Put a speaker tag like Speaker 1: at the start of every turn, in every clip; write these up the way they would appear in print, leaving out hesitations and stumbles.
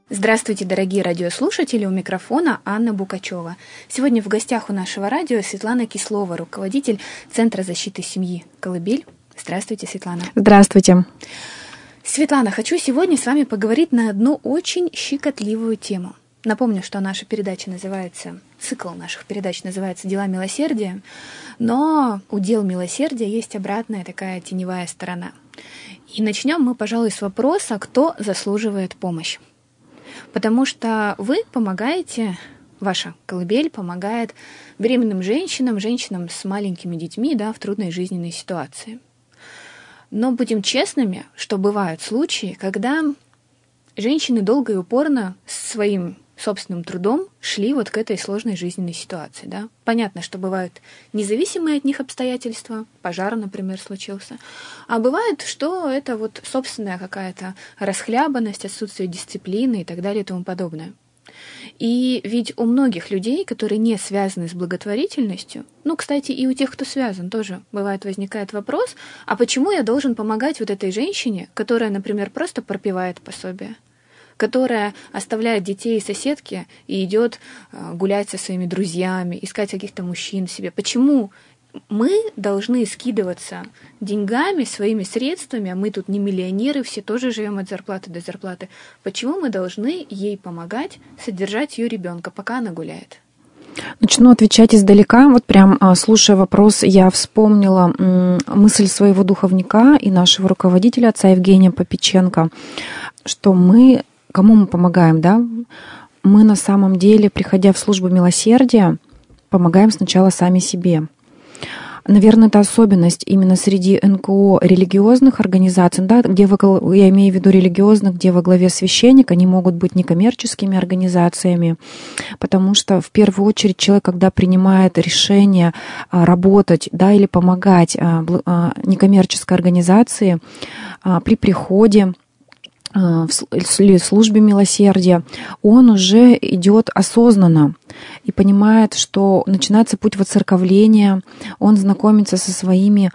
Speaker 1: Здравствуйте, дорогие радиослушатели, у микрофона Анна Букачева. Сегодня в гостях у нашего радио Светлана Кислова, руководитель Центра защиты семьи «Колыбель». Здравствуйте, Светлана.
Speaker 2: Здравствуйте.
Speaker 1: Светлана, хочу сегодня с вами поговорить на одну очень щекотливую тему. Напомню, что наша передача называется, цикл наших передач называется «Дела милосердия», но у дел милосердия есть обратная такая теневая сторона. И начнем мы, пожалуй, с вопроса, кто заслуживает помощь. Потому что вы помогаете, ваша колыбель помогает беременным женщинам, женщинам с маленькими детьми, в трудной жизненной ситуации. Но будем честными, что бывают случаи, когда женщины долго и упорно своим собственным трудом шли к этой сложной жизненной ситуации. Понятно, что бывают независимые от них обстоятельства, пожар, например, случился, а бывает, что это собственная какая-то расхлябанность, отсутствие дисциплины и так далее и тому подобное. И ведь у многих людей, которые не связаны с благотворительностью, кстати, и у тех, кто связан, тоже возникает вопрос, а почему я должен помогать этой женщине, которая, например, просто пропивает пособие, которая оставляет детей и соседки и идет гулять со своими друзьями, искать каких-то мужчин себе. Почему мы должны скидываться деньгами, своими средствами, а мы тут не миллионеры, все тоже живем от зарплаты до зарплаты. Почему мы должны ей помогать содержать ее ребенка, пока она гуляет?
Speaker 2: Начну отвечать издалека. Прям слушая вопрос, я вспомнила мысль своего духовника и нашего руководителя, отца Евгения Попеченко, что кому мы помогаем, Мы на самом деле, приходя в службу милосердия, помогаем сначала сами себе. Наверное, это особенность именно среди НКО религиозных организаций, где я имею в виду религиозных, где во главе священник, они могут быть некоммерческими организациями, потому что в первую очередь человек, когда принимает решение работать, или помогать некоммерческой организации при приходе в службе милосердия, он уже идет осознанно и понимает, что начинается путь воцерковления, он знакомится со своими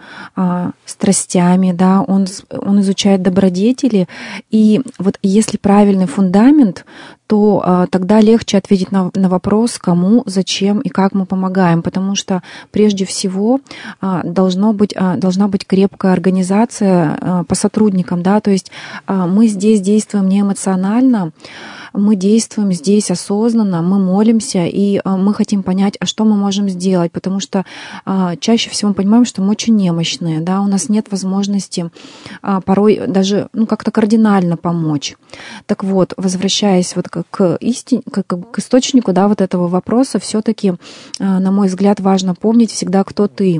Speaker 2: страстями, он изучает добродетели, и если правильный фундамент, то тогда легче ответить на вопрос, кому, зачем и как мы помогаем, потому что прежде всего должна быть крепкая организация по сотрудникам, то есть мы здесь действуем не эмоционально, мы действуем здесь осознанно, мы молимся, и мы хотим понять, а что мы можем сделать, потому что чаще всего мы понимаем, что мы очень немощные, у нас нет возможности порой даже как-то кардинально помочь. Так вот, возвращаясь к истине, к источнику этого вопроса, все-таки, на мой взгляд, важно помнить всегда, кто ты,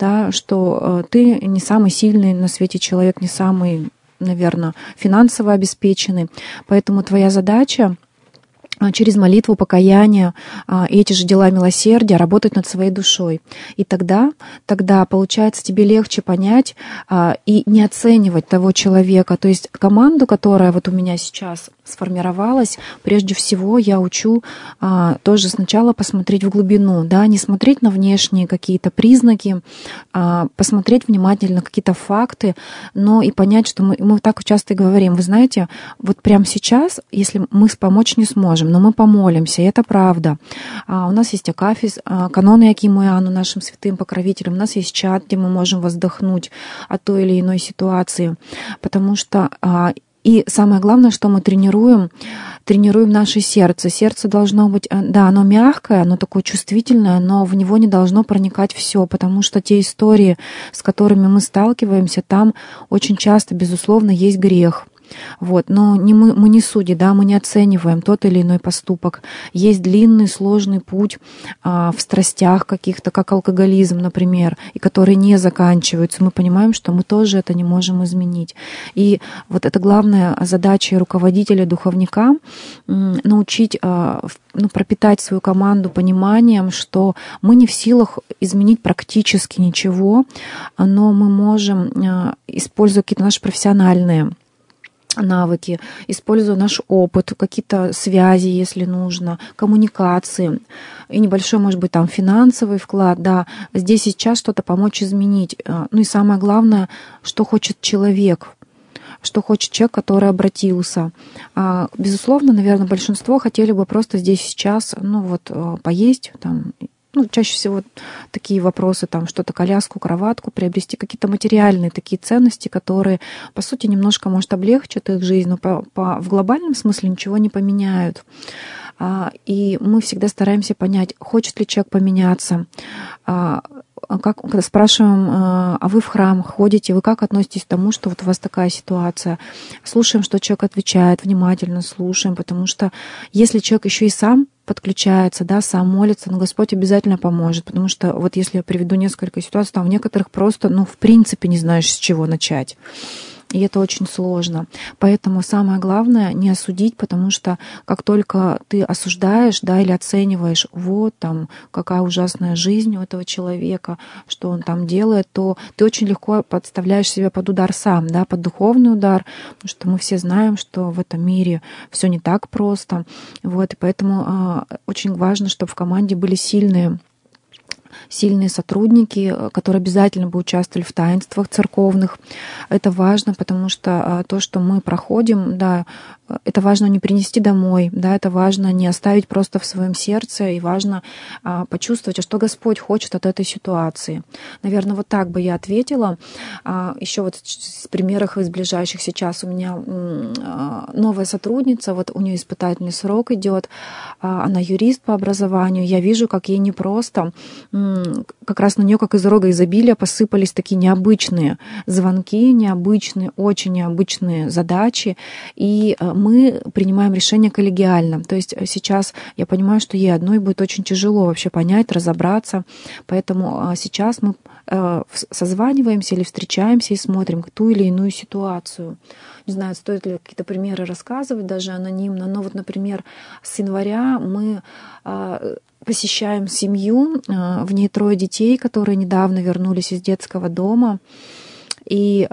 Speaker 2: что ты не самый сильный на свете человек, не самый, наверное, финансово обеспеченный. Поэтому твоя задача через молитву, покаяние и эти же дела милосердия работать над своей душой. И тогда получается, тебе легче понять и не оценивать того человека. То есть команду, которая у меня сейчас сформировалась, прежде всего я учу тоже сначала посмотреть в глубину, не смотреть на внешние какие-то признаки, посмотреть внимательно какие-то факты, но и понять, что мы так часто говорим, вы знаете, прямо сейчас, если мы помочь не сможем, но мы помолимся, и это правда. У нас есть акафиз, канон Иакиму и Иоанну, нашим святым покровителям, у нас есть чат, где мы можем воздохнуть от той или иной ситуации, потому что и самое главное, что мы тренируем наше сердце. Сердце должно быть, оно мягкое, оно такое чувствительное, но в него не должно проникать все, потому что те истории, с которыми мы сталкиваемся, там очень часто, безусловно, есть грех. Но мы не судьи, мы не оцениваем тот или иной поступок. Есть длинный, сложный путь в страстях каких-то, как алкоголизм, например, и которые не заканчиваются. Мы понимаем, что мы тоже это не можем изменить. И это главная задача руководителя, духовника — научить, пропитать свою команду пониманием, что мы не в силах изменить практически ничего, но мы можем, используя какие-то наши профессиональные навыки, используя наш опыт, какие-то связи, если нужно, коммуникации и небольшой, может быть, финансовый вклад, здесь сейчас что-то помочь изменить. И самое главное, что хочет человек. что хочет человек, который обратился. Безусловно, наверное, большинство хотели бы просто здесь сейчас, поесть, там, чаще всего такие вопросы, там, что-то, коляску, кроватку, приобрести какие-то материальные такие ценности, которые, по сути, немножко, может, облегчат их жизнь, но в глобальном смысле ничего не поменяют. И мы всегда стараемся понять, хочет ли человек поменяться. Когда спрашиваем, а вы в храм ходите, вы как относитесь к тому, что вот у вас такая ситуация? Слушаем, что человек отвечает, внимательно слушаем, потому что если человек еще и сам подключается, да, сам молится, но Господь обязательно поможет, потому что вот если я приведу несколько ситуаций, там в некоторых просто, в принципе не знаешь, с чего начать. И это очень сложно. Поэтому самое главное не осудить, потому что как только ты осуждаешь, да, или оцениваешь, вот там какая ужасная жизнь у этого человека, что он там делает, то ты очень легко подставляешь себя под удар сам, да, под духовный удар, потому что мы все знаем, что в этом мире все не так просто. Вот, и поэтому очень важно, чтобы в команде были сильные сотрудники, которые обязательно бы участвовали в таинствах церковных. Это важно, потому что то, что мы проходим, да, это важно не принести домой, да, это важно не оставить просто в своем сердце, и важно почувствовать, что Господь хочет от этой ситуации. Наверное, вот так бы я ответила. Еще вот с примеров из ближайших сейчас у меня новая сотрудница, вот у нее испытательный срок идет, она юрист по образованию, я вижу, как ей непросто, как раз на нее, как из рога изобилия, посыпались такие необычные звонки, очень необычные задачи, и мы принимаем решение коллегиально. То есть сейчас я понимаю, что ей одной будет очень тяжело вообще понять, разобраться, поэтому сейчас мы созваниваемся или встречаемся и смотрим ту или иную ситуацию. Не знаю, стоит ли какие-то примеры рассказывать, даже анонимно, но вот, например, с января мы посещаем семью, в ней 3 детей, которые недавно вернулись из детского дома. И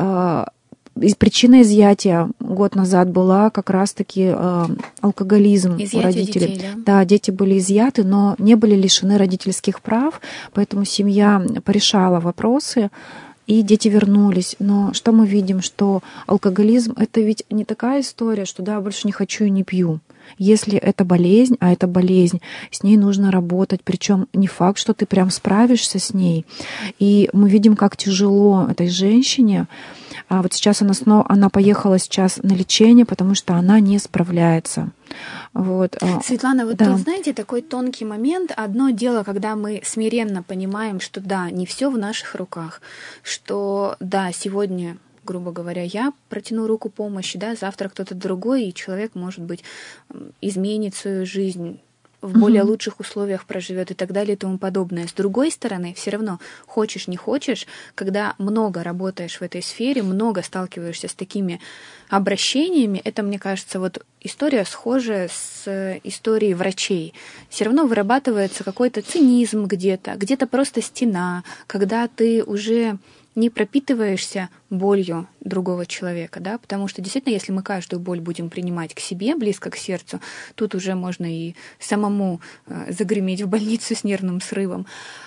Speaker 2: причина изъятия год назад была как раз-таки алкоголизм у родителей. Детей, да? Да, дети были изъяты, но не были лишены родительских прав, поэтому семья порешала вопросы, и дети вернулись. Но что мы видим, что алкоголизм — это ведь не такая история, что да, больше не хочу и не пью. Если это болезнь, а это болезнь, с ней нужно работать, причем не факт, что ты прям справишься с ней. И мы видим, как тяжело этой женщине. А вот сейчас она поехала сейчас на лечение, потому что она не справляется. Вот.
Speaker 1: Светлана, вот да. Тут, знаете, такой тонкий момент. Одно дело, когда мы смиренно понимаем, что да, не все в наших руках, что да, сегодня, грубо говоря, я протяну руку помощи, да, завтра кто-то другой, и человек, может быть, изменит свою жизнь, в более лучших условиях проживет и так далее и тому подобное. С другой стороны, все равно, хочешь, не хочешь, когда много работаешь в этой сфере, много сталкиваешься с такими обращениями, это, мне кажется, вот история схожая с историей врачей. Все равно вырабатывается какой-то цинизм где-то просто стена, когда ты уже не пропитываешься болью другого человека, да, потому что действительно, если мы каждую боль будем принимать к себе, близко к сердцу, тут уже можно и самому загреметь в больницу с нервным срывом.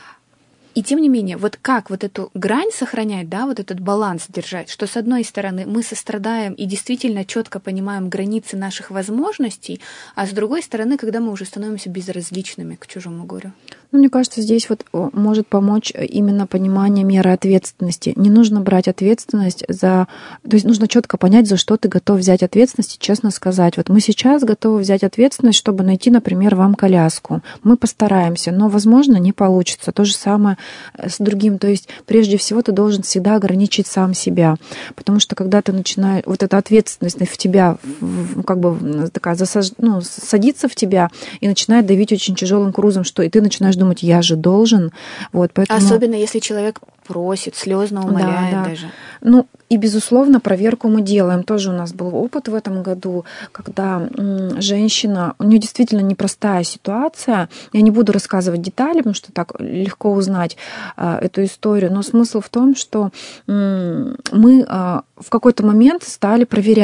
Speaker 1: И тем не менее, вот как вот эту грань сохранять, да, вот этот баланс держать, что с одной стороны мы сострадаем и действительно четко понимаем границы наших возможностей, а с другой стороны, когда мы уже становимся безразличными к чужому горю.
Speaker 2: Мне кажется, здесь вот может помочь именно понимание меры ответственности. Не нужно брать ответственность то есть нужно четко понять, за что ты готов взять ответственность и честно сказать. Вот мы сейчас готовы взять ответственность, чтобы найти, например, вам коляску. Мы постараемся, но, возможно, не получится. То же самое с другим. То есть прежде всего ты должен всегда ограничить сам себя. Потому что когда ты начинаешь, вот эта ответственность в тебя как бы такая садится в тебя и начинает давить очень тяжелым грузом, что и ты начинаешь думать, я же должен. Вот, поэтому...
Speaker 1: Особенно если человек просит, слезно умоляет даже.
Speaker 2: Ну, и, безусловно, проверку мы делаем. Тоже у нас был опыт в этом году, когда женщина, у нее действительно непростая ситуация. Я не буду рассказывать детали, потому что так легко узнать эту историю. Но смысл в том, что мы в какой-то момент стали проверять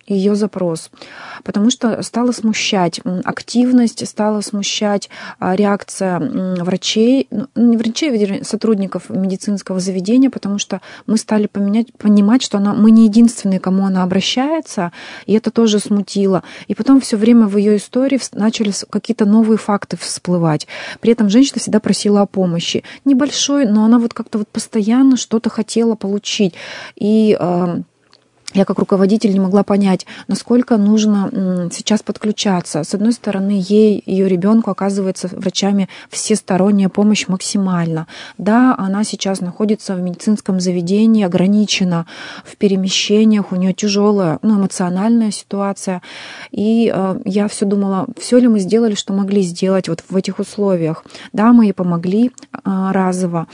Speaker 2: ее запрос, потому что стала смущать активность, стала смущать реакция врачей, не врачей, а сотрудников медицинского заведения, потому что мы стали понимать, что мы не единственные, к кому она обращается, и это тоже смутило. И потом все время в ее истории начали какие-то новые факты всплывать. При этом женщина всегда просила о помощи. Небольшой, но она вот как-то вот постоянно что-то хотела получить. И я как руководитель не могла понять, насколько нужно сейчас подключаться. С одной стороны, ее ребенку оказывается врачами всесторонняя помощь максимально. Да, она сейчас находится в медицинском заведении, ограничена в перемещениях, у нее тяжелая эмоциональная ситуация. И я все думала, все ли мы сделали, что могли сделать вот в этих условиях. Да, мы ей помогли разово.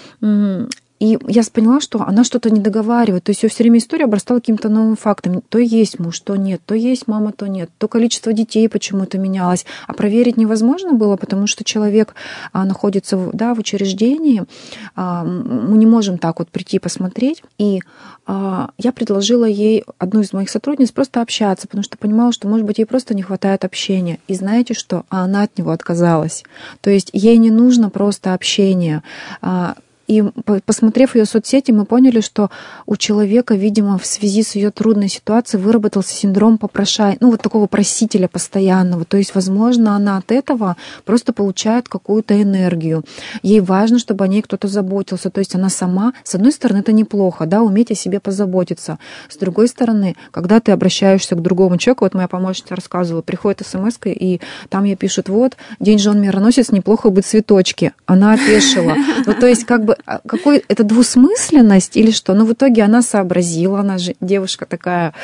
Speaker 2: И я поняла, что она что-то не договаривает. То есть ее все время история обрастала каким-то новым фактом. То есть муж, то нет, то есть мама, то нет. То количество детей почему-то менялось. А проверить невозможно было, потому что человек находится в учреждении. Мы не можем так вот прийти посмотреть. И я предложила ей, одну из моих сотрудниц, просто общаться, потому что понимала, что, может быть, ей просто не хватает общения. И знаете что? Она от него отказалась. То есть ей не нужно просто общение. И посмотрев ее соцсети, мы поняли, что у человека, видимо, в связи с ее трудной ситуацией выработался синдром попрошайки, вот такого просителя постоянного. То есть, возможно, она от этого просто получает какую-то энергию. Ей важно, чтобы о ней кто-то заботился. То есть она сама, с одной стороны, это неплохо, да, уметь о себе позаботиться. С другой стороны, когда ты обращаешься к другому человеку, вот моя помощница рассказывала, приходит смс-ка, и там ей пишут, вот, день жен-мироносец, неплохо бы цветочки. Она опешила. То есть, это двусмысленность или что? Но в итоге она сообразила, она же девушка такая,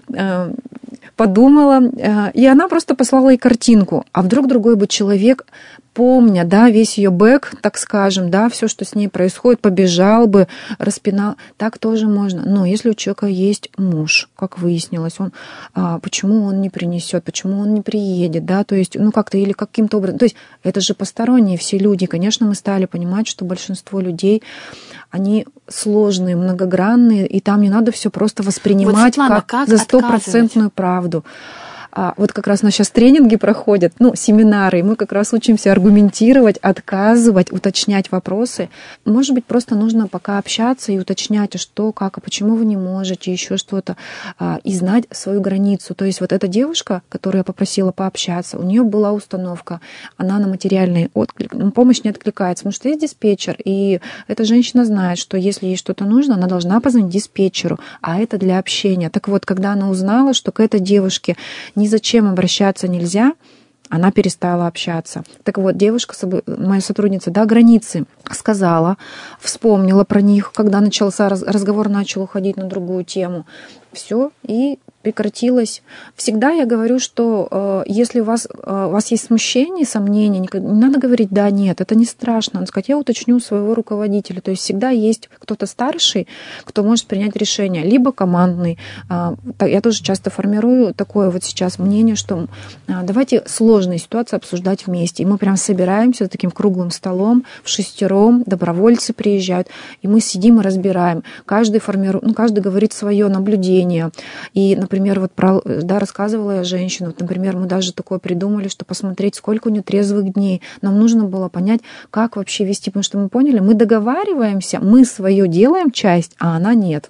Speaker 2: подумала, и она просто послала ей картинку. А вдруг другой бы человек, помня, да, весь ее бэк, так скажем, да, все, что с ней происходит, побежал бы, распинал, так тоже можно. Но если у человека есть муж, как выяснилось, почему он не принесет, почему он не приедет, да, то есть, как-то или каким-то образом, то есть это же посторонние все люди. Конечно, мы стали понимать, что большинство людей, они сложные, многогранные, и там не надо все просто воспринимать Светлана, как за стопроцентную правду. Вот как раз у нас сейчас тренинги проходят, семинары, и мы как раз учимся аргументировать, отказывать, уточнять вопросы. Может быть, просто нужно пока общаться и уточнять, а что, как, а почему вы не можете, еще что-то, и знать свою границу. То есть вот эта девушка, которую я попросила пообщаться, у нее была установка, она на материальный помощь не откликается, потому что есть диспетчер, и эта женщина знает, что если ей что-то нужно, она должна позвонить диспетчеру, а это для общения. Так вот, когда она узнала, что к этой девушке ни зачем обращаться нельзя, она перестала общаться. Так вот, девушка, моя сотрудница, границы сказала, вспомнила про них, когда разговор начал уходить на другую тему. Все, и прекратилось. Всегда я говорю, что если у вас есть смущение, сомнения, не надо говорить «да», «нет», это не страшно. Надо сказать, я уточню своего руководителя. То есть всегда есть кто-то старший, кто может принять решение, либо командный. Я тоже часто формирую такое вот сейчас мнение, что давайте сложные ситуации обсуждать вместе. И мы прям собираемся за таким круглым столом, вшестером, добровольцы приезжают, и мы сидим и разбираем. Каждый говорит свое наблюдение. И, например, рассказывала я женщину, например, мы даже такое придумали, что посмотреть, сколько у нее трезвых дней. Нам нужно было понять, как вообще вести, потому что мы поняли, мы договариваемся, мы свое делаем часть, а она нет.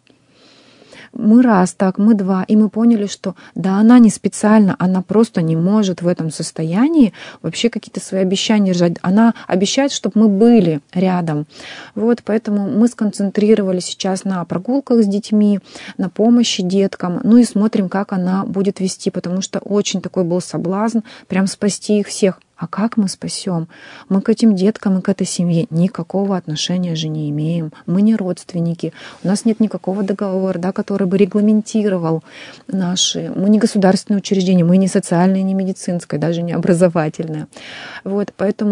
Speaker 2: Мы раз так, мы два, и мы поняли, что да, она не специально, она просто не может в этом состоянии вообще какие-то свои обещания держать. Она обещает, чтобы мы были рядом. Вот, поэтому мы сконцентрировались сейчас на прогулках с детьми, на помощи деткам, и смотрим, как она будет вести, потому что очень такой был соблазн прям спасти их всех. А как мы спасем? Мы к этим деткам и к этой семье никакого отношения же не имеем. Мы не родственники. У нас нет никакого договора, который бы регламентировал наши... Мы не государственное учреждение, мы не социальное, не медицинское, даже не образовательное. Вот, поэтому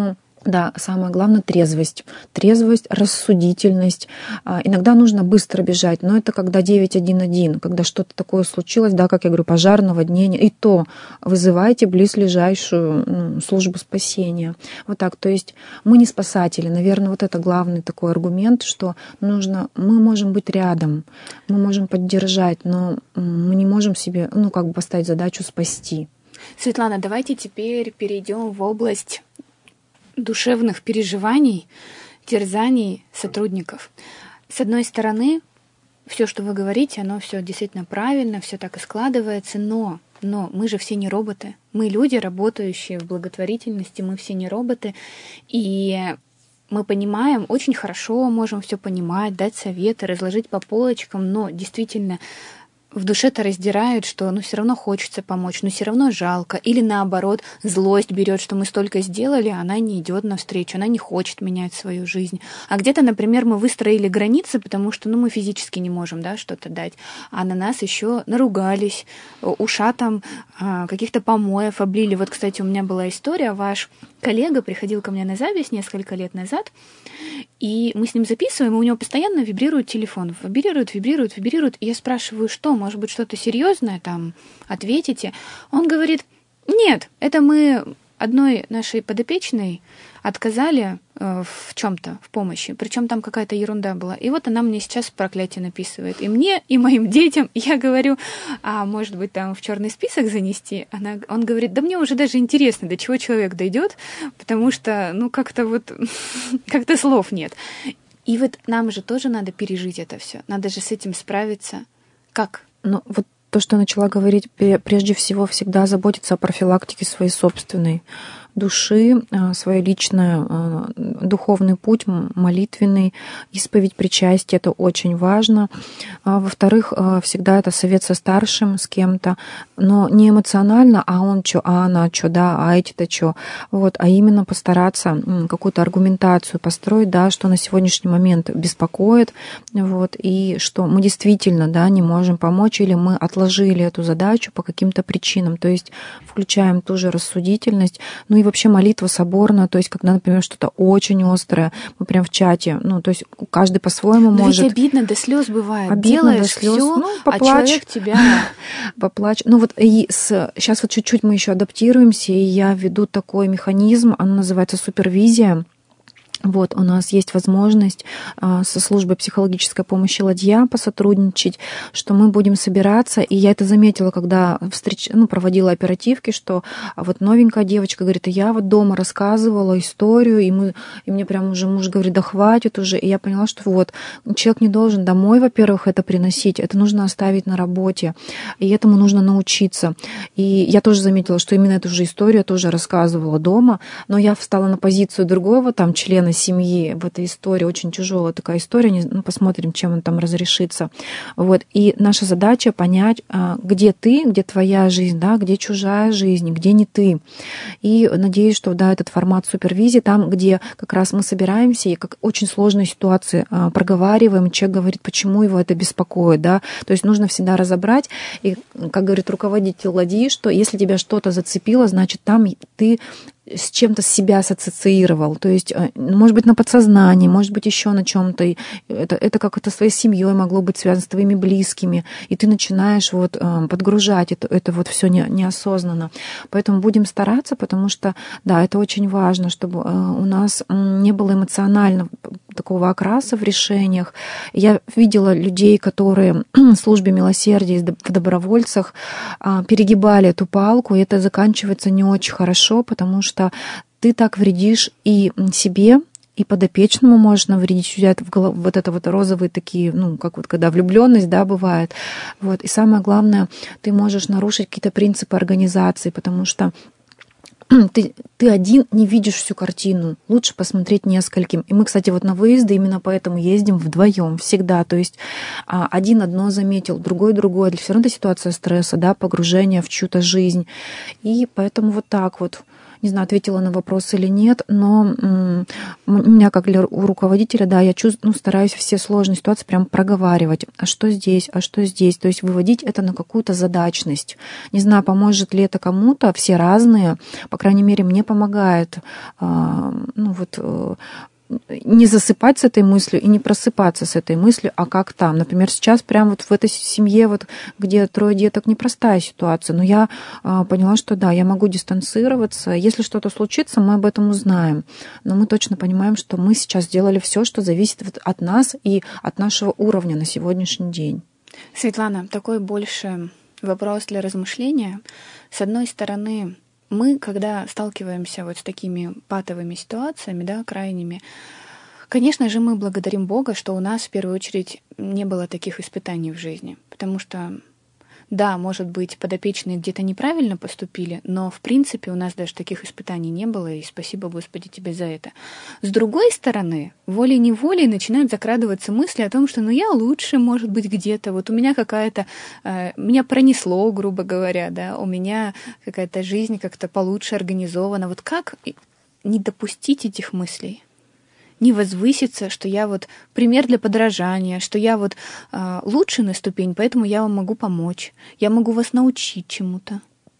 Speaker 2: Да, самое главное — трезвость. Трезвость, рассудительность. Иногда нужно быстро бежать, но это когда 911, когда что-то такое случилось, да, как я говорю, пожар, наводнение, и то вызывайте близлежащую службу спасения. Вот так, то есть мы не спасатели. Наверное, вот это главный такой аргумент, что мы можем быть рядом, мы можем поддержать, но мы не можем себе, поставить задачу спасти.
Speaker 1: Светлана, давайте теперь перейдем в область душевных переживаний, терзаний сотрудников. С одной стороны, все, что вы говорите, оно все действительно правильно, все так и складывается, но мы же все не роботы. Мы люди, работающие в благотворительности, мы все не роботы, и мы понимаем, очень хорошо можем все понимать, дать советы, разложить по полочкам, но действительно в душе-то раздирает, что все равно хочется помочь, но все равно жалко. Или наоборот, злость берет, что мы столько сделали, а она не идет навстречу, она не хочет менять свою жизнь. А где-то, например, мы выстроили границы, потому что мы физически не можем, да, что-то дать, а на нас еще наругались, ушатом каких-то помоев облили. Вот, кстати, у меня была история, ваш коллега приходил ко мне на запись несколько лет назад, и мы с ним записываем, и у него постоянно вибрирует телефон. Вибрирует. И я спрашиваю, что, может быть, что-то серьезное там ответите? Он говорит, нет, это мы одной нашей подопечной отказали в чем-то, в помощи. Причем там какая-то ерунда была. И вот она мне сейчас проклятие написывает. И мне, и моим детям. Я говорю, а может быть, там в черный список занести? Он говорит, да мне уже даже интересно, до чего человек дойдет, потому что, как-то слов нет. И вот нам же тоже надо пережить это все. Надо же с этим справиться. Как?
Speaker 2: Вот то, что я начала говорить, прежде всего всегда заботиться о профилактике своей собственной души, свой личный духовный путь, молитвенный, исповедь, причастие — это очень важно. Во-вторых, всегда это совет со старшим, с кем-то, но не эмоционально, а он что, а она что, да, а эти-то что. А именно постараться какую-то аргументацию построить, да, что на сегодняшний момент беспокоит, и что мы действительно, да, не можем помочь, или мы отложили эту задачу по каким-то причинам. То есть включаем ту же рассудительность, и вообще молитва соборная, то есть когда, например, что-то очень острое, мы прям в чате, то есть каждый по-своему может.
Speaker 1: Ведь обидно до слез бывает.
Speaker 2: Обидно
Speaker 1: делаешь
Speaker 2: до слез.
Speaker 1: Всё,
Speaker 2: Поплачь.
Speaker 1: А человек тебя...
Speaker 2: Поплачь. Сейчас чуть-чуть мы еще адаптируемся, и я веду такой механизм, он называется супервизия. У нас есть возможность со службой психологической помощи «Ладья» посотрудничать, что мы будем собираться. И я это заметила, когда проводила оперативки, что новенькая девочка говорит, я дома рассказывала историю, и мне прям уже муж говорит, да хватит уже. И я поняла, что человек не должен домой, во-первых, это приносить, это нужно оставить на работе, и этому нужно научиться. И я тоже заметила, что именно эту же историю я тоже рассказывала дома, но я встала на позицию другого члена семьи в этой истории, очень тяжелая такая история, посмотрим, чем он там разрешится. И наша задача понять, где ты, где твоя жизнь, да, где чужая жизнь, где не ты. И надеюсь, что этот формат супервизии, там, где как раз мы собираемся и как очень сложные ситуации проговариваем, человек говорит, почему его это беспокоит, да, то есть нужно всегда разобрать, и, как говорит руководитель ладьи, что если тебя что-то зацепило, значит, там ты с чем-то себя ассоциировал, то есть, может быть, на подсознании, может быть, еще на чем-то. Это как-то с твоей семьей могло быть связано, с твоими близкими, и ты начинаешь подгружать это все неосознанно. Поэтому будем стараться, потому что, да, это очень важно, чтобы у нас не было эмоционально такого окраса в решениях. Я видела людей, которые в службе милосердия, в добровольцах перегибали эту палку, и это заканчивается не очень хорошо, потому что ты так вредишь и себе, и подопечному можешь навредить, взять это розовые такие, как когда влюбленность, да, бывает. И самое главное, ты можешь нарушить какие-то принципы организации, потому что ты один не видишь всю картину. Лучше посмотреть нескольким. И мы, кстати, на выезды именно поэтому ездим вдвоем всегда. То есть один одно заметил, другой другое. Все равно это ситуация стресса, да, погружение в чью-то жизнь. И поэтому так. не знаю, ответила на вопрос или нет, но у меня, как для руководителя, да, я стараюсь все сложные ситуации прям проговаривать. А что здесь? А что здесь? То есть выводить это на какую-то задачность. Не знаю, поможет ли это кому-то, все разные. По крайней мере, мне помогает не засыпать с этой мыслью и не просыпаться с этой мыслью, а как там. Например, сейчас прямо вот в этой семье, вот, где 3 деток, непростая ситуация, но я поняла, что да, я могу дистанцироваться. Если что-то случится, мы об этом узнаем. Но мы точно понимаем, что мы сейчас сделали все, что зависит от нас и от нашего уровня на сегодняшний день.
Speaker 1: Светлана, такой больше вопрос для размышления. С одной стороны, мы, когда сталкиваемся вот с такими патовыми ситуациями, да, крайними, конечно же, мы благодарим Бога, что у нас в первую очередь не было таких испытаний в жизни. Потому что, да, может быть, подопечные где-то неправильно поступили, но, в принципе, у нас даже таких испытаний не было, и спасибо, Господи, тебе за это. С другой стороны, волей-неволей начинают закрадываться мысли о том, что я лучше, может быть, где-то, вот у меня какая-то, меня пронесло, грубо говоря, да, у меня какая-то жизнь как-то получше организована. Вот как не допустить этих мыслей? Не возвыситься, что я вот пример для подражания, что я вот лучше на ступень, поэтому я вам могу помочь, я могу вас научить чему-то.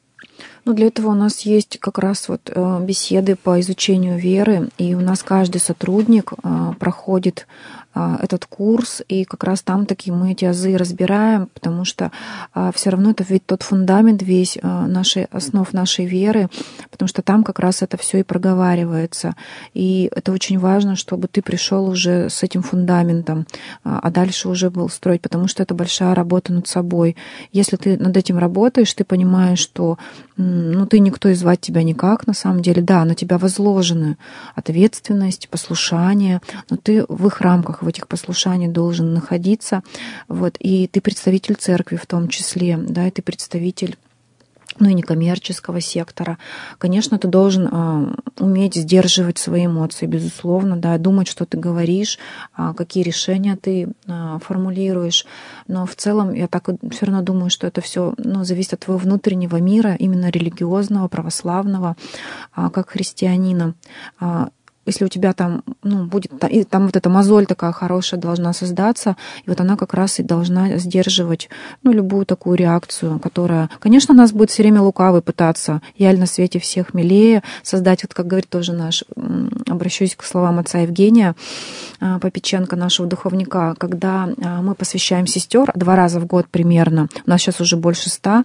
Speaker 2: Для этого у нас есть как раз вот беседы по изучению веры, и у нас каждый сотрудник проходит этот курс, и как раз там такие мы эти азы разбираем, потому что все равно это ведь тот фундамент весь основ нашей веры, потому что там как раз это все и проговаривается. И это очень важно, чтобы ты пришел уже с этим фундаментом, а дальше уже был строить, потому что это большая работа над собой. Если ты над этим работаешь, ты понимаешь, что ты никто, и звать тебя никак, на самом деле. Да, на тебя возложены ответственность, послушание, но ты в их рамках, в этих послушаниях должен находиться. Вот, и ты представитель церкви в том числе, да, и ты представитель и некоммерческого сектора. Конечно, ты должен уметь сдерживать свои эмоции, безусловно, да, думать, что ты говоришь, какие решения ты формулируешь. Но в целом я так все равно думаю, что это все зависит от твоего внутреннего мира, именно религиозного, православного, как христианина. Если у тебя там будет, и там вот эта мозоль такая хорошая должна создаться, и вот она как раз и должна сдерживать любую такую реакцию, которая, конечно, нас будет все время лукавый пытаться яль на свете всех милее, создать, вот как говорит тоже обращусь к словам отца Евгения Попеченко, нашего духовника, когда мы посвящаем сестер 2 раза в год примерно, у нас сейчас уже больше 100,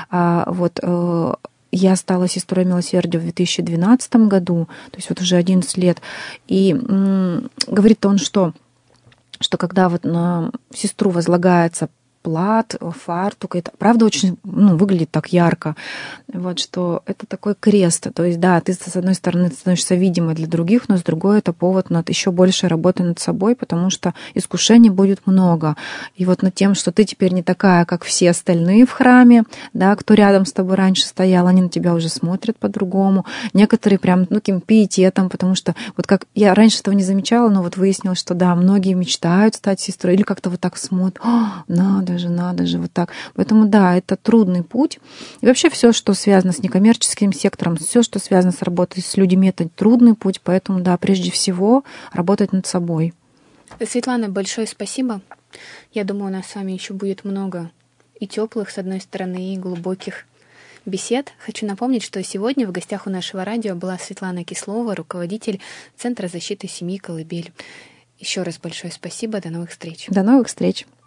Speaker 2: я стала сестрой милосердия в 2012 году, то есть вот уже 11 лет. И говорит он, что когда вот на сестру возлагается плат, фартук, это правда очень выглядит так ярко, вот, что это такой крест. То есть, да, ты с одной стороны становишься видимой для других, но с другой это повод над еще большей работой над собой, потому что искушений будет много. И вот над тем, что ты теперь не такая, как все остальные в храме, да, кто рядом с тобой раньше стоял, они на тебя уже смотрят по-другому. Некоторые прям таким пиететом, потому что вот как я раньше этого не замечала, но вот выяснилось, что да, многие мечтают стать сестрой или как-то вот так смотрят, надо же, вот так. Поэтому да, это трудный путь. И вообще все, что связано с некоммерческим сектором, все, что связано с работой с людьми, это трудный путь. Поэтому да, прежде всего работать над собой.
Speaker 1: Светлана, большое спасибо. Я думаю, у нас с вами еще будет много и теплых, с одной стороны, и глубоких бесед. Хочу напомнить, что сегодня в гостях у нашего радио была Светлана Кислова, руководитель Центра защиты семьи «Колыбель». Еще раз большое спасибо. До новых встреч.
Speaker 2: До новых встреч.